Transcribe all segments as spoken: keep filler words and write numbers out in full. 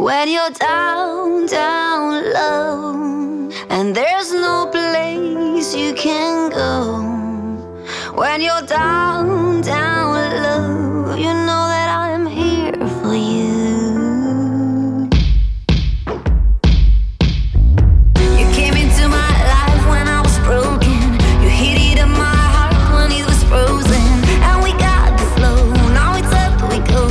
When you're down, down low, and there's no place you can go. When you're down, down low, you know that I'm here for you. You came into my life when I was broken. You hit it in my heart when it was frozen. And we got the flow, now it's up we go.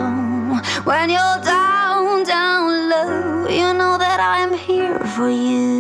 When you're down, down low, you know that I'm here for you.